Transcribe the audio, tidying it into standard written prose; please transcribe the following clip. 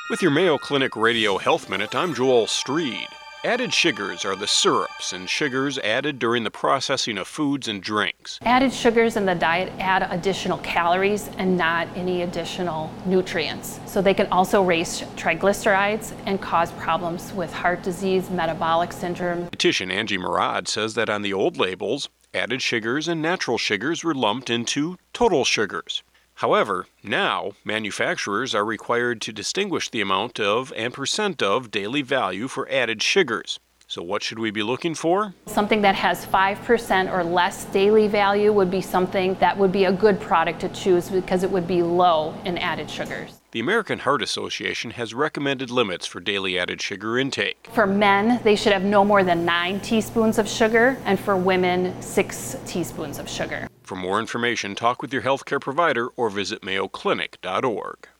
With your Mayo Clinic Radio Health Minute, I'm Joel Streed. Added sugars are the syrups and sugars added during the processing of foods and drinks. Added sugars in the diet add additional calories and not any additional nutrients. So they can also raise triglycerides and cause problems with heart disease, metabolic syndrome. Dietitian Angie Murad says that on the old labels, added sugars and natural sugars were lumped into total sugars. However, now manufacturers are required to distinguish the amount of and percent of daily value for added sugars. So what should we be looking for? Something that has 5% or less daily value would be something that would be a good product to choose because it would be low in added sugars. The American Heart Association has recommended limits for daily added sugar intake. For men, they should have no more than 9 teaspoons of sugar, and for women, 6 teaspoons of sugar. For more information, talk with your healthcare provider or visit mayoclinic.org.